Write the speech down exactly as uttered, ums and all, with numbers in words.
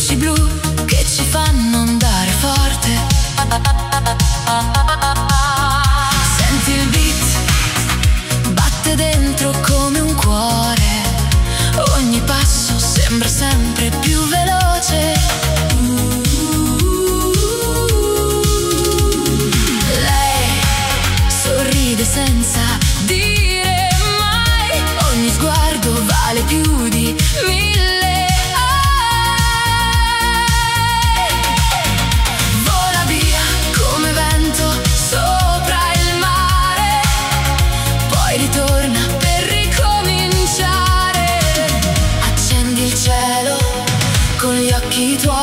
luci blu che ci fanno andare forte. Senti il beat, batte dentro come un cuore, ogni passo sembra sempre più veloce. Lei sorride senza dire mai, ogni sguardo vale più di mille. Vola via come vento sopra il mare, poi ritorna per ricominciare. Accendi il cielo con gli occhi tuoi,